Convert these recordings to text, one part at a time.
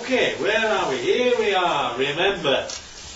Okay, where are we? Here we are. Remember,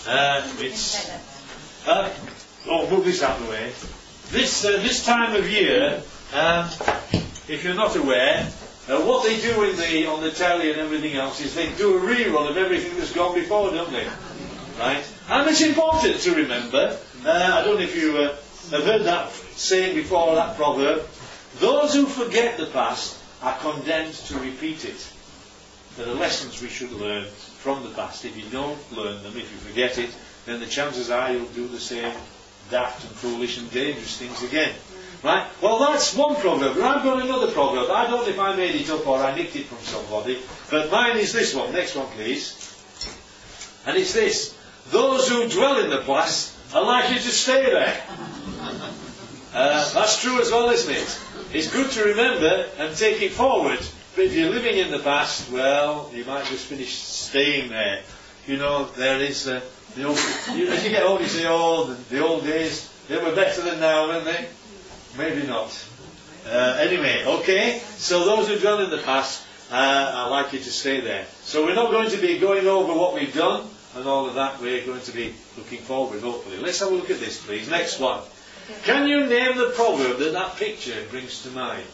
move this out of the way. This time of year, if you're not aware, what they do on the telly and everything else is they do a rerun of everything that's gone before, don't they? Right? And it's important to remember. I don't know if you have heard that saying before, that proverb. Those who forget the past are condemned to repeat it. There are lessons we should learn from the past. If you don't learn them, if you forget it, then the chances are you'll do the same daft and foolish and dangerous things again. Right? Well, that's one proverb. But I've got another proverb. I don't know if I made it up or I nicked it from somebody, but mine is this one. Next one, please. And it's this. Those who dwell in the past are likely to stay there. That's true as well, isn't it? It's good to remember and take it forward. But if you're living in the past, well, you might just finish staying there. You know, there is as you get older, you say, oh, the old days, they were better than now, weren't they? Maybe not. Anyway, okay. So those who dwell in the past are likely to stay there. So we're not going to be going over what we've done and all of that. We're going to be looking forward, hopefully. Let's have a look at this, please. Next one. Can you name the proverb that picture brings to mind?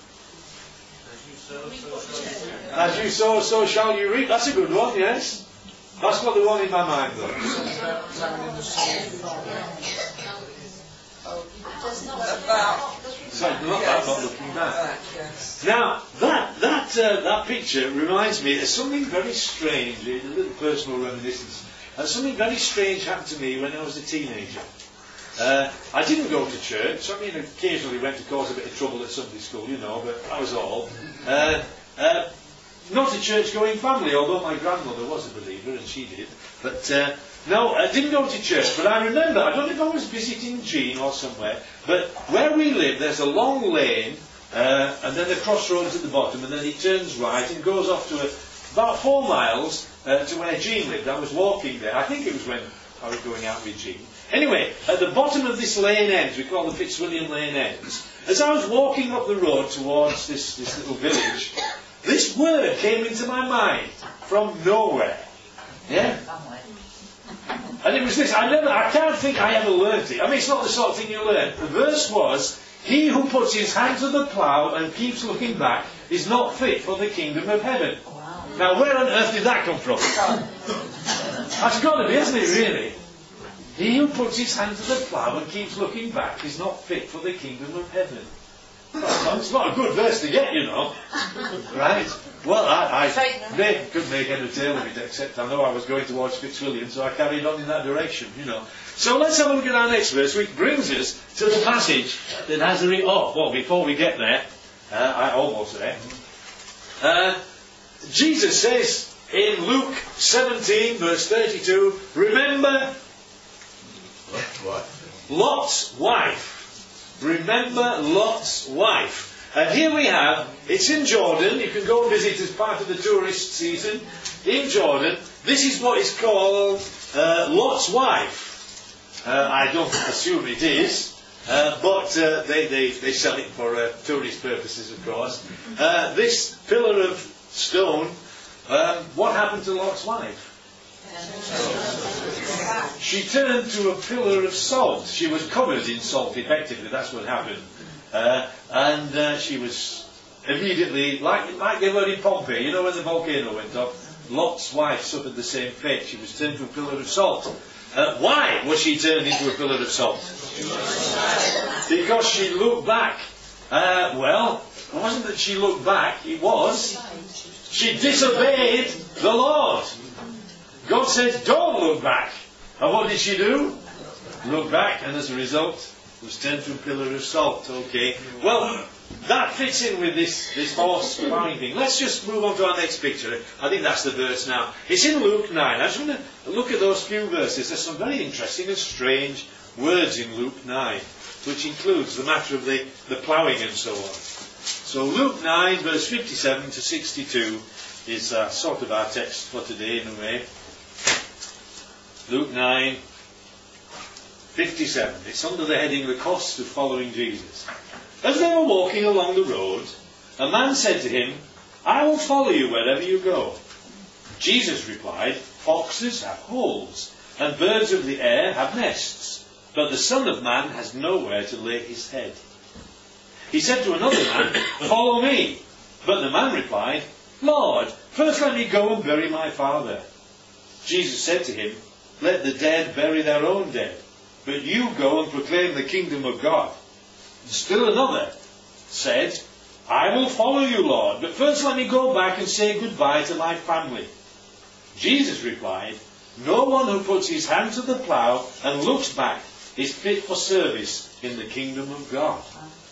As you sow, so shall you reap. That's a good one, yes. That's not the one in my mind, though. Not looking back. Now, that picture reminds me of something very strange, a little personal reminiscence. Something very strange happened to me when I was a teenager. I didn't go to church. I mean, occasionally went to cause a bit of trouble at Sunday school, you know, but that was all. Not a church-going family, although my grandmother was a believer and she did. But no, I didn't go to church. But I remember, I don't know if I was visiting Jean or somewhere, but where we live, there's a long lane, and then the crossroads at the bottom, and then it turns right and goes off to about 4 miles to where Jean lived. I was walking there. I think it was when I was going out with Jean. Anyway, at the bottom of this lane ends, we call the Fitzwilliam Lane ends, as I was walking up the road towards this little village, this word came into my mind from nowhere. Yeah? And it was this. I can't think I ever learnt it. I mean, it's not the sort of thing you learn. The verse was, he who puts his hand to the plough and keeps looking back is not fit for the kingdom of heaven. Wow. Now, where on earth did that come from? That's got to be, hasn't it, really? He who puts his hand to the plough and keeps looking back is not fit for the kingdom of heaven. It's not a good verse to get, you know. Right? Well, I couldn't make head or tail of it, except I know I was going towards Fitzwilliam, so I carried on in that direction, you know. So let's have a look at our next verse, which brings us to the passage that has the... well, before we get there, I'm almost there. Jesus says in Luke 17, verse 32, remember... Lot's wife. Remember Lot's wife. And here we have, it's in Jordan, you can go and visit as part of the tourist season. In Jordan, this is what is called Lot's wife. I don't assume it is, but they sell it for tourist purposes, of course. This pillar of stone, what happened to Lot's wife? She turned to a pillar of salt. She was covered in salt, effectively. That's what happened. And she was immediately, like they were in Pompeii, you know, when the volcano went up, Lot's wife suffered the same fate. She was turned to a pillar of salt. Why was she turned into a pillar of salt? Because she looked back. Well, it wasn't that she looked back, it was she disobeyed the Lord. God said, don't look back. And what did she do? Look back, and as a result, was turned to a pillar of salt. Okay. Well, that fits in with this horse ploughing thing. Let's just move on to our next picture. I think that's the verse now. It's in Luke 9. I just want to look at those few verses. There's some very interesting and strange words in Luke 9, which includes the matter of the ploughing and so on. So Luke 9, verse 57 to 62 is sort of our text for today in a way. Luke 9, 57. It's under the heading, the cost of following Jesus. As they were walking along the road, a man said to him, I will follow you wherever you go. Jesus replied, "Foxes have holes, and birds of the air have nests, but the Son of Man has nowhere to lay his head." He said to another man, "Follow me." But the man replied, "Lord, first let me go and bury my father." Jesus said to him, "Let the dead bury their own dead, but you go and proclaim the kingdom of God." Still another said, "I will follow you, Lord, but first let me go back and say goodbye to my family." Jesus replied, "No one who puts his hand to the plough and looks back is fit for service in the kingdom of God."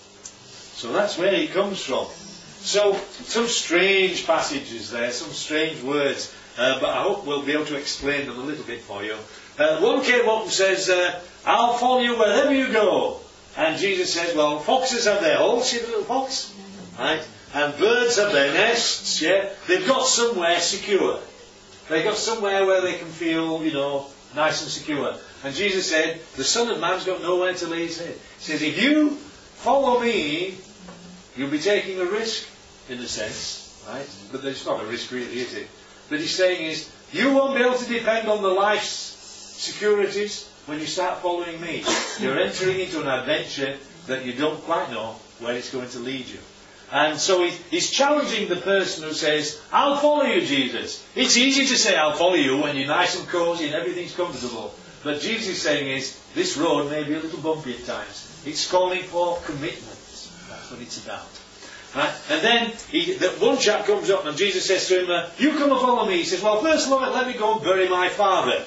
So that's where he comes from. So, some strange passages there, some strange words, but I hope we'll be able to explain them a little bit for you. One came up and says, "I'll follow you wherever you go." And Jesus says, well, foxes have their holes, see the little fox? Right? And birds have their nests, yeah? They've got somewhere secure. They've got somewhere where they can feel, nice and secure. And Jesus said, the Son of Man's got nowhere to lay his head. He says, if you follow me, you'll be taking a risk, in a sense, right? But it's not a risk really, is it? But he's saying is, you won't be able to depend on the life's securities when you start following me. You're entering into an adventure that you don't quite know where it's going to lead you. And so he's challenging the person who says, I'll follow you, Jesus. It's easy to say, I'll follow you when you're nice and cosy and everything's comfortable. But Jesus is saying is, this road may be a little bumpy at times. It's calling for commitment. That's what it's about. Right? And then one chap comes up and Jesus says to him, you come and follow me. He says, well, first Lord, let me go and bury my father.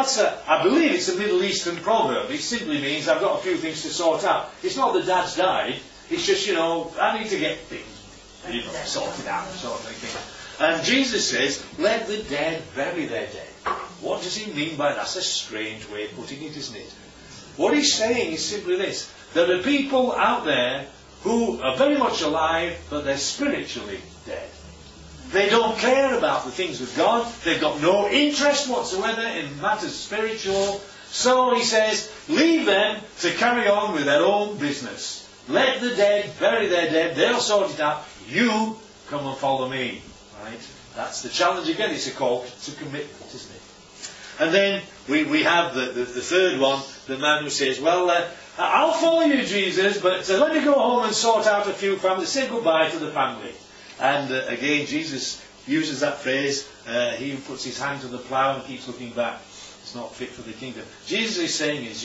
I believe it's a Middle Eastern proverb. It simply means I've got a few things to sort out. It's not that Dad's died. It's just, I need to get things sorted out, sort of thing. And Jesus says, let the dead bury their dead. What does he mean by that? That's a strange way of putting it, isn't it? What he's saying is simply this. There are people out there who are very much alive, but they're spiritually dead. They don't care about the things of God. They've got no interest whatsoever in matters spiritual. So he says, leave them to carry on with their own business. Let the dead bury their dead. They'll sort it out. You come and follow me. Right? That's the challenge again. It's a call to commitment, isn't it? And then we have the third one, the man who says, well, I'll follow you, Jesus, but let me go home and sort out a few families. Say goodbye to the family. And again, Jesus uses that phrase, he who puts his hand to the plough and keeps looking back is not fit for the kingdom. Jesus is saying is,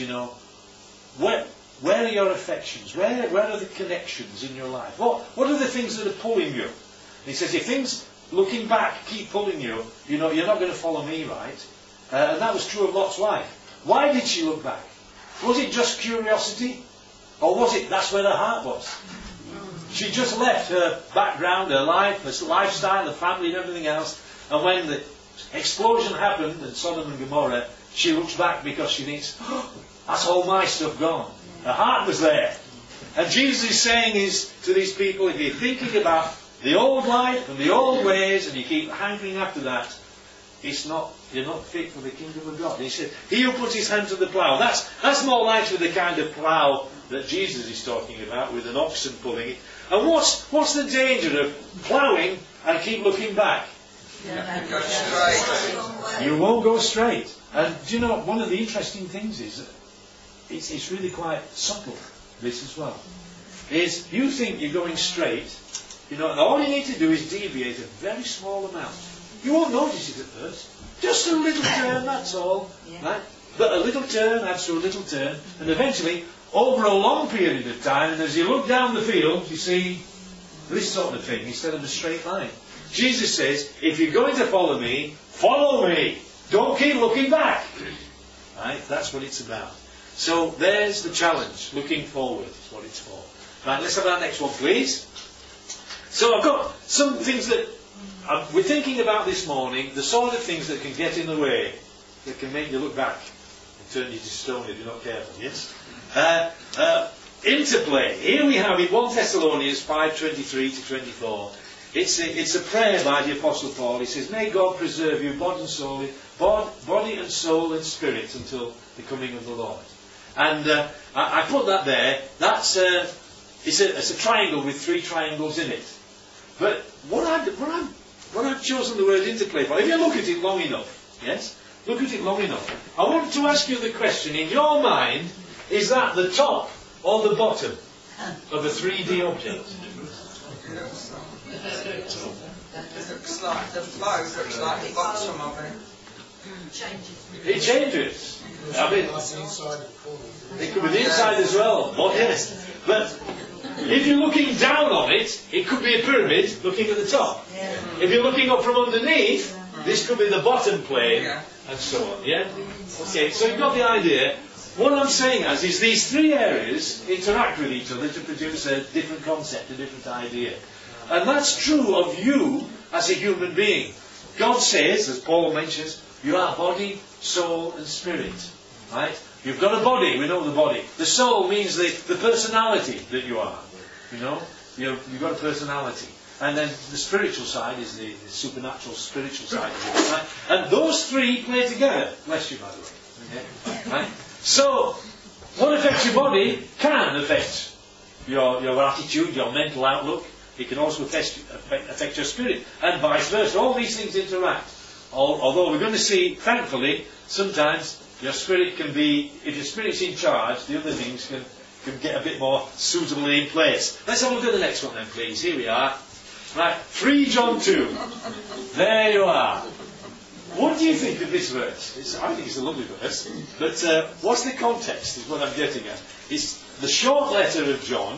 where are your affections? Where are the connections in your life? What are the things that are pulling you? And he says, if things looking back keep pulling you, you're not going to follow me, right? And that was true of Lot's wife. Why did she look back? Was it just curiosity? Or was it that's where her heart was? She just left her background, her life, her lifestyle, her family and everything else. And when the explosion happened in Sodom and Gomorrah, she looks back because she thinks, oh, that's all my stuff gone. Her heart was there. And Jesus is saying is to these people, if you're thinking about the old life and the old ways and you keep hankering after that, you're not fit for the kingdom of God. And he said, he who puts his hand to the plough. That's more likely the kind of plough that Jesus is talking about, with an oxen pulling it. And what's the danger of ploughing and keep looking back? You won't go straight. And do you know, one of the interesting things is that it's really quite subtle, this as well. Is you think you're going straight, and all you need to do is deviate a very small amount. You won't notice it at first. Just a little turn, that's all. Yeah. Right? But a little turn adds to a little turn, and eventually, over a long period of time, and as you look down the field, you see this sort of thing instead of a straight line. Jesus says, if you're going to follow me, follow me. Don't keep looking back. Right? That's what it's about. So there's the challenge. Looking forward is what it's for. Right, let's have our next one, please. So I've got some things that we're thinking about this morning, the sort of things that can get in the way, that can make you look back and turn you to stone if you're not careful, yes? Interplay. Here we have in 1 Thessalonians 5:23 to 24. It's a prayer by the Apostle Paul. He says, may God preserve you body and soul and spirit until the coming of the Lord. And I put that there. That's it's a triangle with 3 triangles in it. But what I'm what I've chosen the word interplay for, if you look at it long enough, yes, look at it long enough, I want to ask you the question, in your mind, is that the top or the bottom of a 3D object? It looks like the bow looks like the bottom of it. It changes. I mean, it could be the inside as well. But yes, but if you're looking down on it, it could be a pyramid looking at the top. If you're looking up from underneath, this could be the bottom plane, and so on. Yeah. Okay. So you've got the idea. What I'm saying is these three areas interact with each other to produce a different concept, a different idea. And that's true of you as a human being. God says, as Paul mentions, you are body, soul and spirit. Right? You've got a body, we know the body. The soul means the personality that you are. You know? You've got a personality. And then the spiritual side is the supernatural spiritual side of it. Right? And those three play together. Bless you, by the way. Okay? Right? So, what affects your body can affect your attitude, your mental outlook. It can also affect your spirit, and vice versa. All these things interact. Although we're going to see, thankfully, sometimes your spirit can be, if your spirit's in charge, the other things can get a bit more suitably in place. Let's have a look at the next one then, please. Here we are. Right, 3 John 2. There you are. What do you think of this verse? I think it's a lovely verse. But what's the context, is what I'm getting at. It's the short letter of John,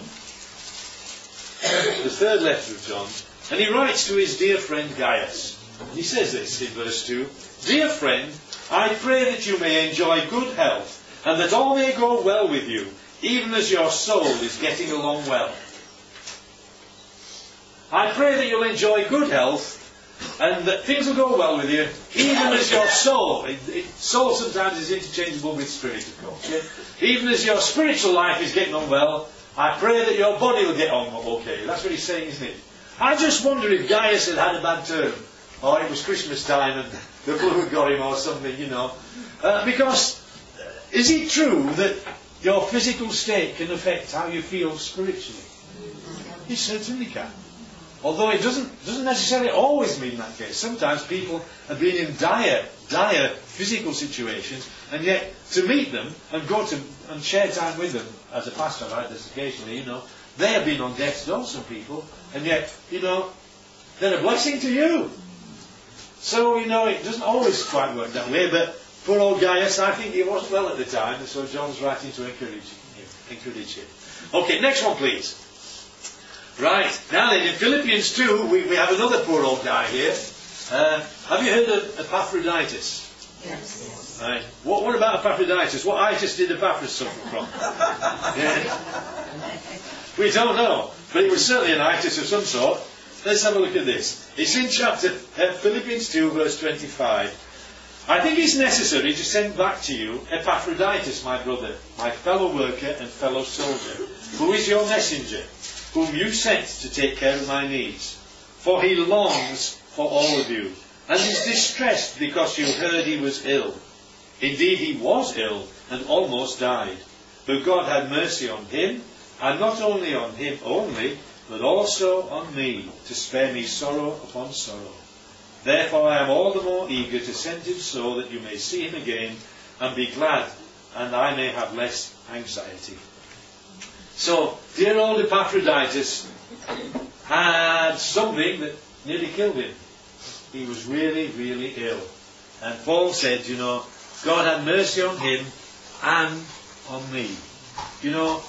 the third letter of John, and he writes to his dear friend Gaius. He says this in verse 2, Dear friend, I pray that you may enjoy good health, and that all may go well with you, even as your soul is getting along well. I pray that you'll enjoy good health, and that things will go well with you, even as your soul, soul sometimes is interchangeable with spirit, of course. Yeah? Even as your spiritual life is getting on well, I pray that your body will get on okay. That's what he's saying, isn't it? I just wonder if Gaius had a bad term, or it was Christmas time and the flu got him or something, you know. Because, is it true that your physical state can affect how you feel spiritually? It certainly can. Although it doesn't necessarily always mean that case. Sometimes people have been in dire physical situations, and yet to meet them and go to and share time with them, as a pastor, I like this occasionally, you know, they have been on death's door, some people, and yet, you know, they're a blessing to you. So, you know, it doesn't always quite work that way, but poor old Gaius, I think he wasn't well at the time, and so John's writing to encourage him. Okay, next one please. Right, now then, in Philippians 2, we have another poor old guy here. Have you heard of Epaphroditus? Yes. Right. What about Epaphroditus? What itis did Epaphras suffer from? Yeah. We don't know, but it was certainly an itis of some sort. Let's have a look at this. It's in Philippians 2, verse 25. I think it's necessary to send back to you Epaphroditus, my brother, my fellow worker and fellow soldier, who is your messenger, whom you sent to take care of my needs. For he longs for all of you, and is distressed because you heard he was ill. Indeed, he was ill and almost died. But God had mercy on him, and not only on him only, but also on me, to spare me sorrow upon sorrow. Therefore I am all the more eager to send him so that you may see him again, and be glad, and I may have less anxiety. So, dear old Epaphroditus had something that nearly killed him. He was really, really ill. And Paul said, you know, God had mercy on him and on me. You know,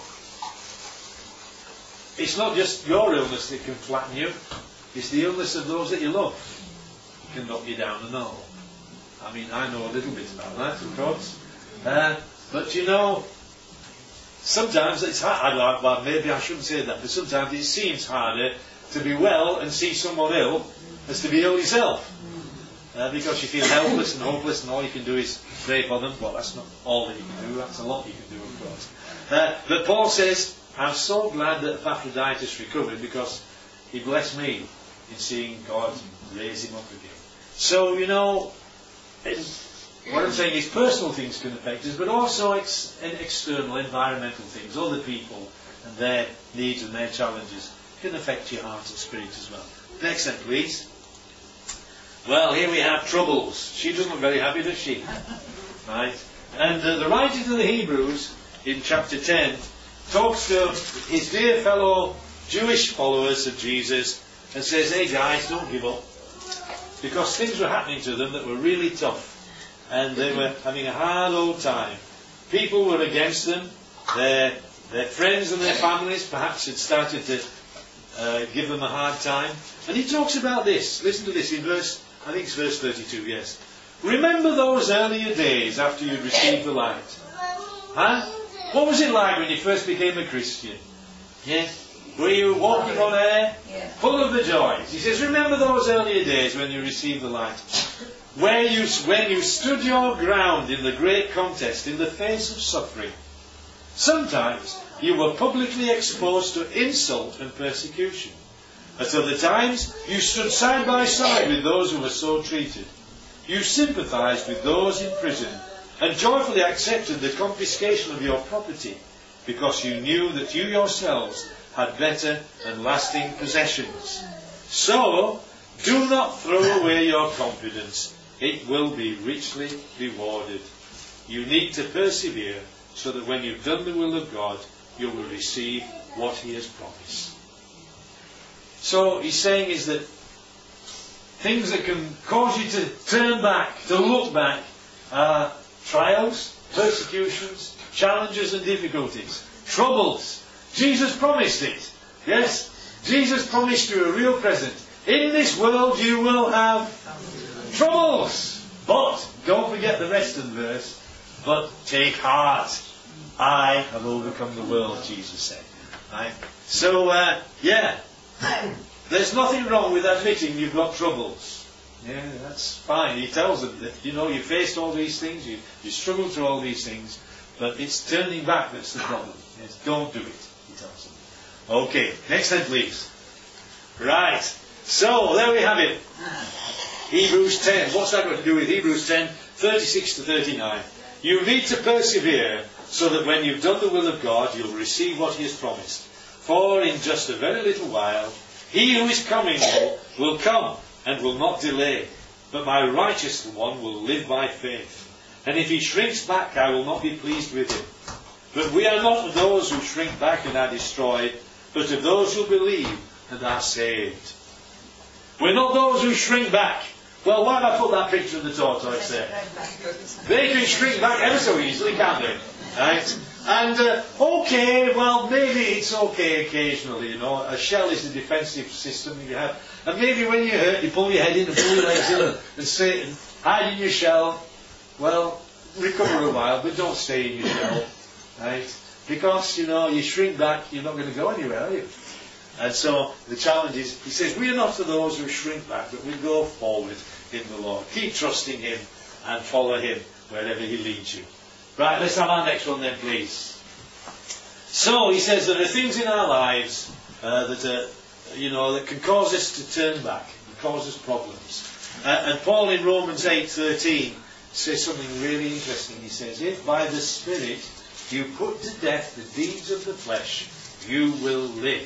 it's not just your illness that can flatten you. It's the illness of those that you love. It can knock you down and all. I mean, I know a little bit about that, of course. But you know, sometimes it's hard. Well, maybe I shouldn't say that, but sometimes it seems harder to be well and see someone ill as to be ill yourself. Because you feel helpless and hopeless, and all you can do is pray for them. Well, that's not all that you can do. That's a lot you can do, of course. But Paul says, I'm so glad that Epaphroditus recovered, because he blessed me in seeing God raise him up again. So, you know, what I'm saying is personal things can affect us, but also external, environmental things, other people and their needs and their challenges can affect your heart and spirit as well. Next then, please. Well, here we have troubles. She doesn't look very happy, does she? Right? And the writer to the Hebrews, in chapter 10, talks to his dear fellow Jewish followers of Jesus and says, hey guys, don't give up. Because things were happening to them that were really tough. And they were having a hard old time. People were against them. Their friends and their families perhaps had started to give them a hard time. And he talks about this. Listen to this in verse, I think it's verse 32, yes. Remember those earlier days after you'd received the light. Huh? What was it like when you first became a Christian? Yeah? Were you walking on air? Yeah. Full of the joys. He says, remember those earlier days when you received the light. When you stood your ground in the great contest in the face of suffering. Sometimes you were publicly exposed to insult and persecution. At other times you stood side by side with those who were so treated. You sympathized with those in prison and joyfully accepted the confiscation of your property because you knew that you yourselves had better and lasting possessions. So, do not throw away your confidence. It will be richly rewarded. You need to persevere so that when you've done the will of God, you will receive what He has promised. So, he's saying is that things that can cause you to turn back, to look back, are trials, persecutions, challenges and difficulties, troubles. Jesus promised it. Yes? Jesus promised you a real present. In this world you will have troubles. But, don't forget the rest of the verse, but take heart. I have overcome the world, Jesus said. Right? So, there's nothing wrong with admitting you've got troubles. Yeah, that's fine. He tells them that, you faced all these things, you struggled through all these things, but it's turning back that's the problem. Yes, don't do it, he tells them. Okay, next slide please. Right, so there we have it. Hebrews 10. What's that got to do with Hebrews 10, 36 to 39? You need to persevere so that when you've done the will of God, you'll receive what He has promised. For in just a very little while, He who is coming will come and will not delay. But my righteous one will live by faith. And if he shrinks back, I will not be pleased with him. But we are not of those who shrink back and are destroyed, but of those who believe and are saved. We're not those who shrink back. Well, why have I put that picture of the tortoise there? They can shrink back ever so easily, can't they? Right? And, okay, well, maybe it's okay occasionally, A shell is the defensive system you have. And maybe when you're hurt, you pull your head in and pull your legs in and say, hide in your shell. Well, recover a while, but don't stay in your shell. Right? Because, you shrink back, you're not going to go anywhere, are you? And so, the challenge is, he says, we are not of those who shrink back, but we go forward in the Lord. Keep trusting Him and follow Him wherever He leads you. Right, let's have our next one then, please. So, he says there are things in our lives that can cause us to turn back, and cause us problems. And Paul in Romans 8:13 says something really interesting. He says, if by the Spirit you put to death the deeds of the flesh, you will live.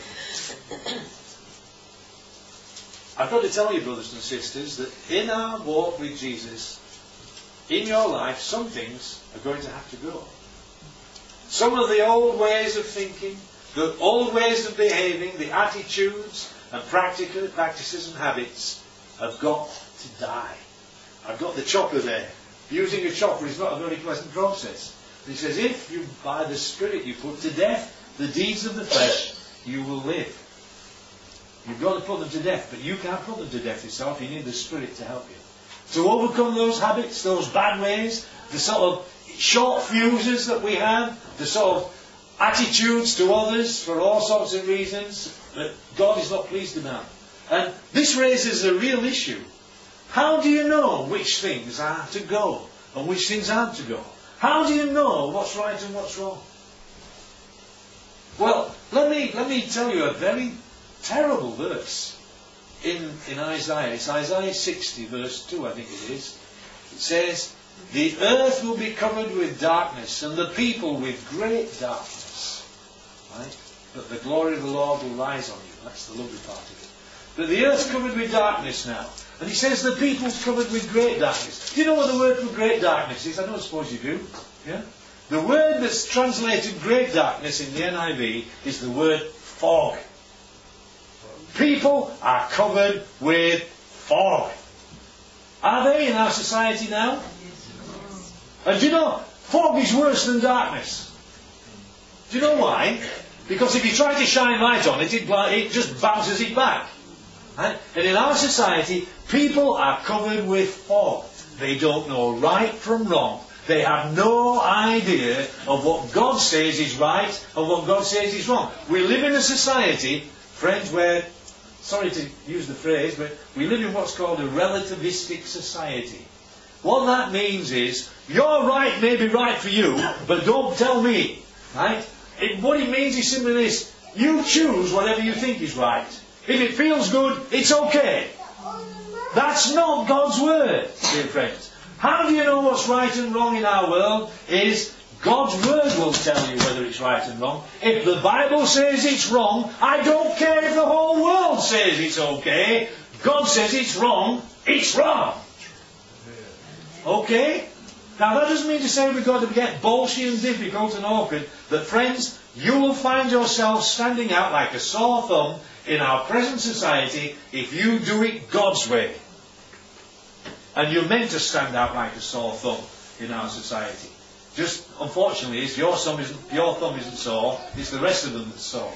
I've got to tell you, brothers and sisters, that in our walk with Jesus, in your life, some things are going to have to go. Some of the old ways of thinking, the old ways of behaving, the attitudes and practices and habits have got to die. I've got the chopper there. Using a chopper is not a very pleasant process. He says, if you, by the Spirit, you put to death the deeds of the flesh, you will live. You've got to put them to death, but you can't put them to death yourself. You need the Spirit to help you. To overcome those habits, those bad ways, the sort of short fuses that we have, the sort of attitudes to others for all sorts of reasons that God is not pleased about. And this raises a real issue. How do you know which things are to go and which things aren't to go? How do you know what's right and what's wrong? Well, let me tell you a very terrible verse in Isaiah. It's Isaiah 60 verse 2, I think it is. It says, the earth will be covered with darkness and the people with great darkness. Right? But the glory of the Lord will rise on you. That's the lovely part of it. But the earth's covered with darkness now. And he says the people's covered with great darkness. Do you know what the word for great darkness is? I don't suppose you do. Yeah? The word that's translated great darkness in the NIV is the word fog. People are covered with fog. Are they in our society now? And do you know, fog is worse than darkness. Do you know why? Because if you try to shine light on it, it just bounces it back. Right? And in our society, people are covered with fog. They don't know right from wrong. They have no idea of what God says is right and what God says is wrong. We live in a society, friends, where, sorry to use the phrase, but we live in what's called a relativistic society. What that means is, your right may be right for you, but don't tell me. Right? What it means is simply this: you choose whatever you think is right. If it feels good, it's okay. That's not God's word, dear friends. How do you know what's right and wrong in our world? Is God's word will tell you whether it's right and wrong. If the Bible says it's wrong, I don't care if the whole world says it's okay. God says it's wrong, it's wrong. Okay? Now that doesn't mean to say we've got to get bolshy and difficult and awkward. But friends, you will find yourself standing out like a sore thumb in our present society if you do it God's way. And you're meant to stand out like a sore thumb in our society. Just, unfortunately, your thumb isn't sore, it's the rest of them that's sore.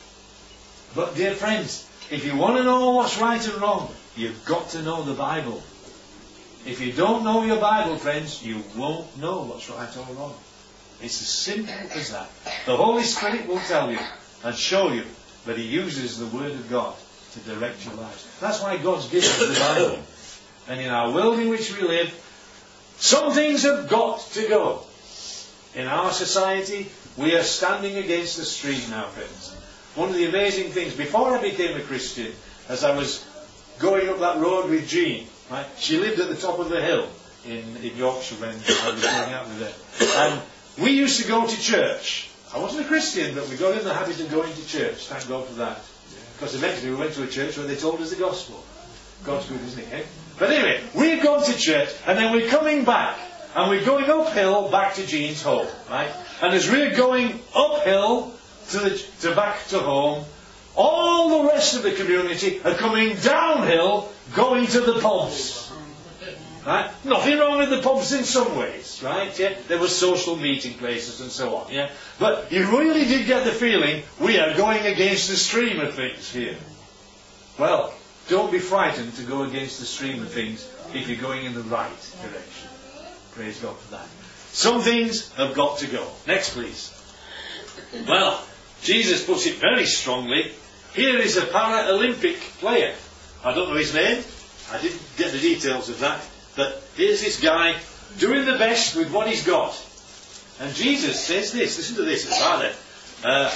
But dear friends, if you want to know what's right and wrong, you've got to know the Bible. If you don't know your Bible, friends, you won't know what's right or wrong. It's as simple as that. The Holy Spirit will tell you and show you, but He uses the Word of God to direct your lives. That's why God's given us the Bible. And in our world in which we live, some things have got to go. In our society, we are standing against the stream now, friends. One of the amazing things, before I became a Christian, as I was going up that road with Jean, right, she lived at the top of the hill in Yorkshire when I was going out with her. And we used to go to church. I wasn't a Christian, but we got in the habit of going to church. Thank God for that. Because eventually we went to a church where they told us the gospel. God's good, isn't it? Eh? But anyway, we've gone to church, and then we're coming back, and we're going uphill back to Jean's home, right? And as we're going uphill to back to home, all the rest of the community are coming downhill, going to the pubs. Right? Nothing wrong with the pubs in some ways, right? Yeah? There were social meeting places and so on, yeah? But you really did get the feeling we are going against the stream of things here. Well, don't be frightened to go against the stream of things if you're going in the right direction. Praise God for that. Some things have got to go. Next, please. Well, Jesus puts it very strongly. Here is a Paralympic player. I don't know his name. I didn't get the details of that. But here's this guy doing the best with what he's got. And Jesus says this. Listen to this. It's rather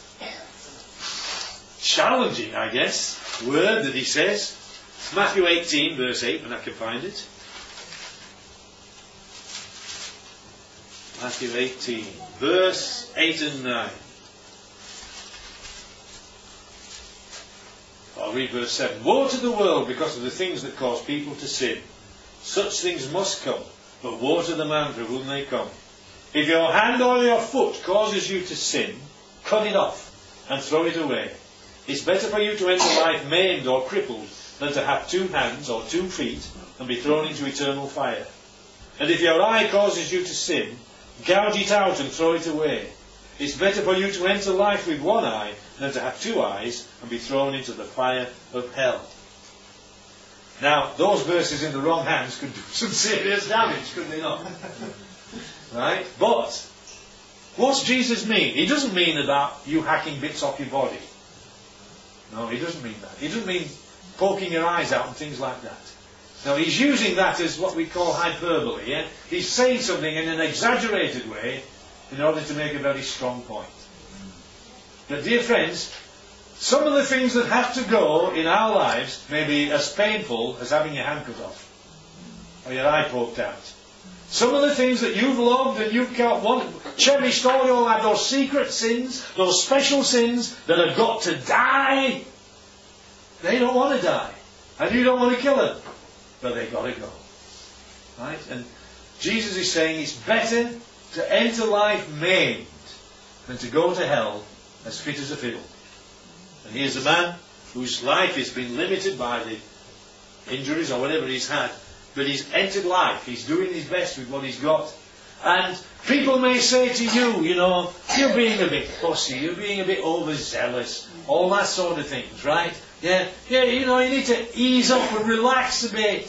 challenging, I guess, word that he says. Matthew 18, verse 8, when I can find it. Matthew 18, verse 8 and 9. I'll read verse 7. Woe to the world because of the things that cause people to sin. Such things must come, but woe to the man through whom they come. If your hand or your foot causes you to sin, cut it off and throw it away. It's better for you to enter life maimed or crippled than to have 2 hands or 2 feet and be thrown into eternal fire. And if your eye causes you to sin, gouge it out and throw it away. It's better for you to enter life with 1 eye than to have 2 eyes and be thrown into the fire of hell. Now, those verses in the wrong hands could do some serious damage, couldn't they not? Right? But, what's Jesus mean? He doesn't mean about you hacking bits off your body. No, he doesn't mean that. He doesn't mean poking your eyes out and things like that. Now, he's using that as what we call hyperbole. Yeah? He's saying something in an exaggerated way in order to make a very strong point. But dear friends, some of the things that have to go in our lives may be as painful as having your hand cut off or your eye poked out. Some of the things that you've loved and you've cherished all your life, those secret sins, those special sins that have got to die, they don't want to die. And you don't want to kill them. but they've got to go. Right? And Jesus is saying it's better to enter life maimed than to go to hell as fit as a fiddle. And here's a man whose life has been limited by the injuries or whatever he's had, but he's entered life. He's doing his best with what he's got. And people may say to you, you know, you're being a bit fussy, you're being a bit overzealous, all that sort of things, right? Yeah, you know, you need to ease up and relax a bit.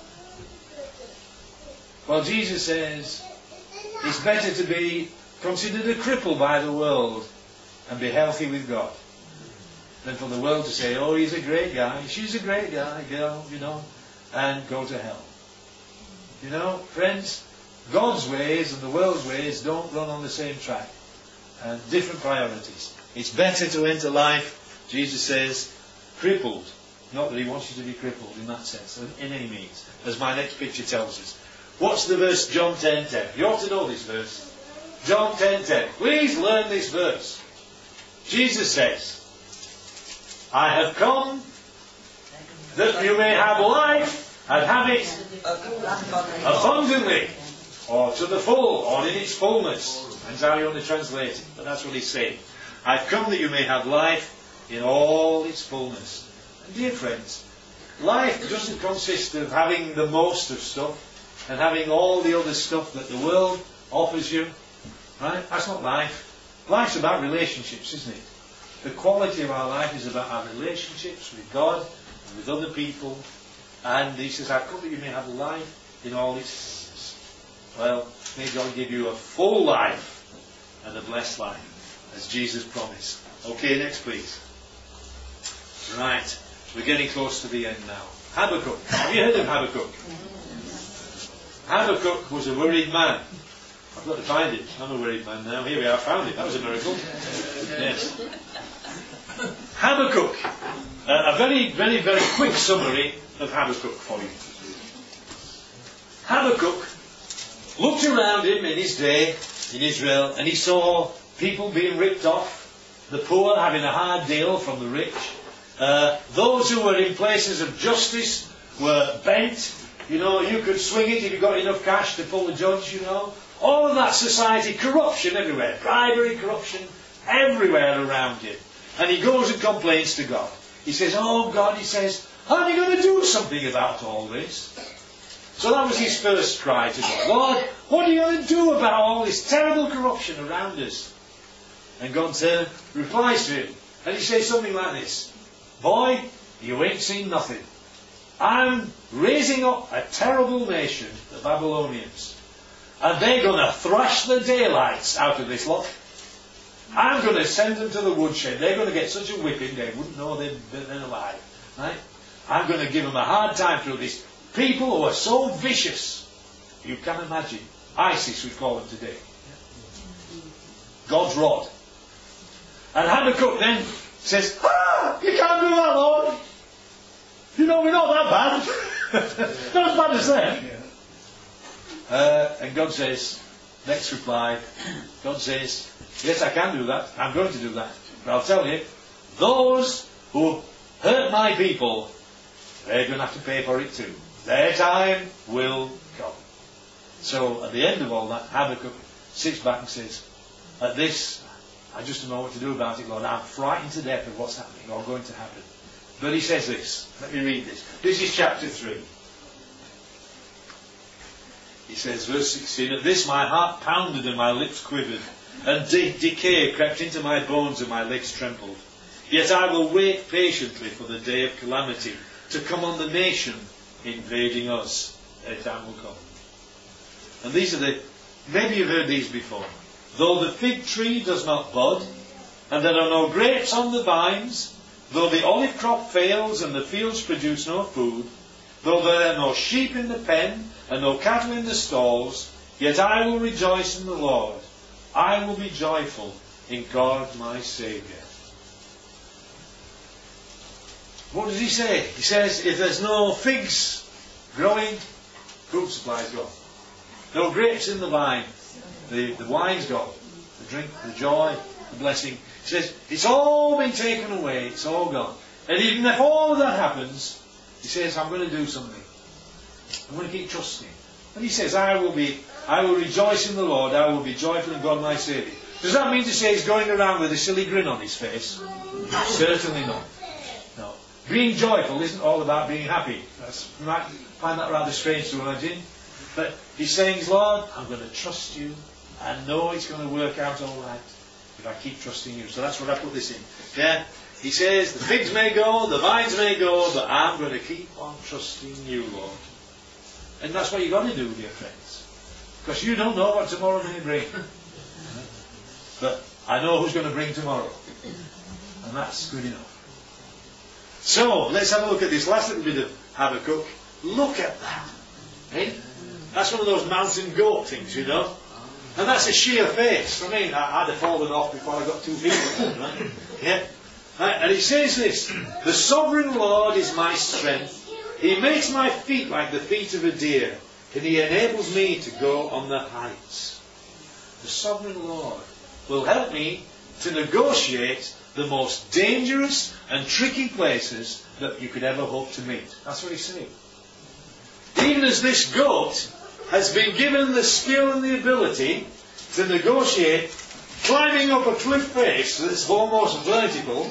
Well, Jesus says it's better to be considered a cripple by the world and be healthy with God than for the world to say, oh, he's a great guy, she's a great guy, girl, you know, and go to hell. You know, friends, God's ways and the world's ways don't run on the same track. And different priorities. It's better to enter life, Jesus says, crippled. Not that he wants you to be crippled in that sense, in any means, as my next picture tells us. What's the verse? John 10:10. You ought to know this verse. John 10:10. Please learn this verse. Jesus says, I have come that you may have life and have it abundantly, or to the full, or in its fullness. Depends how you want to translate it, but that's what he's saying. I've come that you may have life in all its fullness. And dear friends, life doesn't consist of having the most of stuff and having all the other stuff that the world offers you. Right? That's not life. Life's about relationships, isn't it? The quality of our life is about our relationships with God and with other people. And he says, I've come that you may have life in all its fullness. Well, may God give you a full life and a blessed life, as Jesus promised. Okay, next please. Right, we're getting close to the end now. Habakkuk. Have you heard of Habakkuk? Habakkuk was a worried man. I've got to find it. I'm a worried man now. Here we are, found it. That was a miracle. Yes. Habakkuk. A very, very, very quick summary of Habakkuk for you. Habakkuk looked around him in his day in Israel and he saw people being ripped off, the poor having a hard deal from the rich, those who were in places of justice were bent. You know, you could swing it if you got enough cash to pull the judge, you know. All of that society, corruption everywhere, bribery, corruption everywhere around him. And he goes and complains to God. He says, oh God, he says, are you going to do something about all this? So that was his first cry to God. Lord, what are you going to do about all this terrible corruption around us? And God replies to him. And he says something like this. Boy, you ain't seen nothing. I'm raising up a terrible nation, the Babylonians. And they're going to thrash the daylights out of this lot. I'm going to send them to the woodshed. They're going to get such a whipping they wouldn't know they'd been alive. Right? I'm going to give them a hard time through this. People who are so vicious. You can imagine. ISIS, we call them today. God's rod. And Habakkuk then says, you can't do that, Lord. You know, we're not that bad. Not as bad as them. And God says, next reply, God says, yes, I can do that. I'm going to do that. But I'll tell you, those who hurt my people, they're going to have to pay for it too. Their time will come. So at the end of all that, Habakkuk sits back and says, at this, I just don't know what to do about it, Lord. I'm frightened to death of what's happening or going to happen. But he says this. Let me read this. This is chapter 3. He says, verse 16, at this my heart pounded and my lips quivered, and decay crept into my bones and my legs trembled. Yet I will wait patiently for the day of calamity to come on the nation invading us. Their time will come. And these are maybe you've heard these before. Though the fig tree does not bud, and there are no grapes on the vines, though the olive crop fails and the fields produce no food, though there are no sheep in the pen and no cattle in the stalls, yet I will rejoice in the Lord. I will be joyful in God my Saviour. What does he say? He says, if there's no figs growing, food supply's gone. No grapes in the vine, the wine's gone. The drink, the joy, the blessing. He says, it's all been taken away, it's all gone. And even if all of that happens, he says, I'm going to do something. I'm going to keep trusting. And he says, I will rejoice in the Lord, I will be joyful in God my Saviour. Does that mean to say he's going around with a silly grin on his face? Certainly not. No. Being joyful isn't all about being happy. You might find that rather strange to imagine. But he's saying, Lord, I'm going to trust you. I know it's going to work out all right if I keep trusting you. So that's what I put this in. Yeah? He says, the figs may go, the vines may go, but I'm going to keep on trusting you, Lord. And that's what you've got to do, dear friends. Because you don't know what tomorrow may bring. But I know who's going to bring tomorrow. And that's good enough. So, let's have a look at this last little bit of Habakkuk. Look at that. Eh? That's one of those mountain goat things, you know. And that's a sheer face. I mean, I'd have fallen off before I got 2 feet on it, right? Yeah. And he says this, the sovereign Lord is my strength. He makes my feet like the feet of a deer, and he enables me to go on the heights. The sovereign Lord will help me to negotiate the most dangerous and tricky places that you could ever hope to meet. That's what he's saying. Even as this goat has been given the skill and the ability to negotiate climbing up a cliff face that's almost vertical,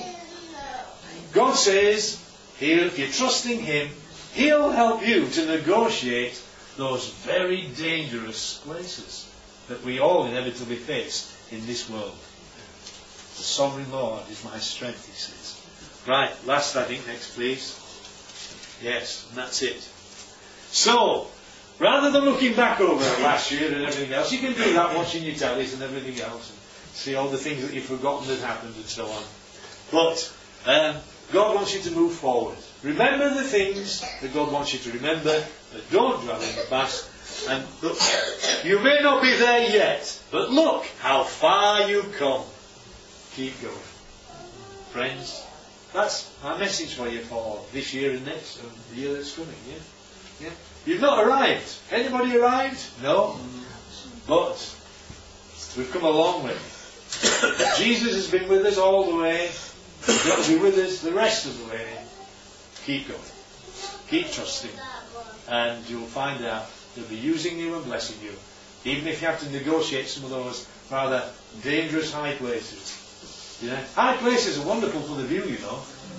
God says, if you're trusting Him, He'll help you to negotiate those very dangerous places that we all inevitably face in this world. The sovereign Lord is my strength, he says. Right, last I think, next please. Yes, and that's it. So, rather than looking back over last year and everything else, you can do that watching your tellies and everything else, and see all the things that you've forgotten that happened and so on. But God wants you to move forward. Remember the things that God wants you to remember, but don't dwell in the past. And look, you may not be there yet, but look how far you've come. Keep going. Friends, that's my message for you for this year and next, and the year that's coming. Yeah? You've not arrived. Anybody arrived? No? But we've come a long way. Jesus has been with us all the way. He's going to be with us the rest of the way. Keep going. Keep trusting. And you'll find out He'll be using you and blessing you. Even if you have to negotiate some of those rather dangerous high places. Yeah? High places are wonderful for the view, you know.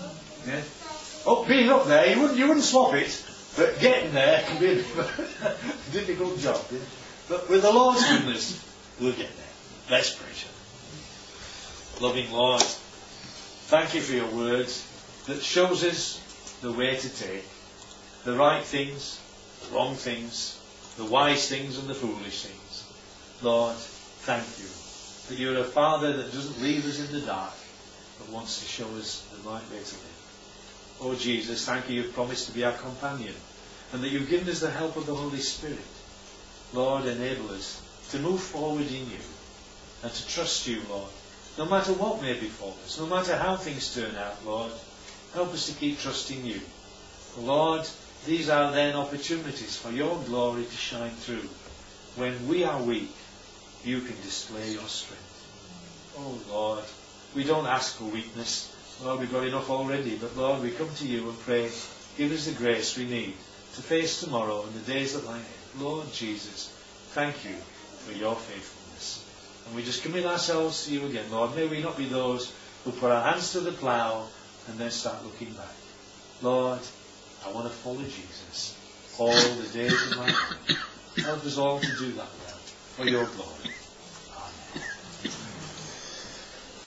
Yeah? Being up there, you wouldn't swap it. But getting there can be a difficult job. Yeah? But with the Lord's goodness, we'll get there. Let's pray. Loving Lord, thank you for your words that shows us the way to take. The right things, the wrong things, the wise things and the foolish things. Lord, thank you that you're a Father that doesn't leave us in the dark, but wants to show us the right way to live. Oh Jesus, thank you you've promised to be our companion, and that you've given us the help of the Holy Spirit. Lord, enable us to move forward in you, and to trust you, Lord, no matter what may befall us, no matter how things turn out, Lord. Help us to keep trusting you. Lord, these are then opportunities for your glory to shine through. When we are weak, you can display your strength. Oh Lord, we don't ask for weakness. Lord, we've got enough already. But Lord, we come to you and pray, give us the grace we need to face tomorrow and the days that lie ahead. Lord Jesus, thank you for your faithfulness. And we just commit ourselves to you again. Lord, may we not be those who put our hands to the plough and then start looking back. Lord, I want to follow Jesus all the days of my life. Help us all to do that, Lord, for your glory.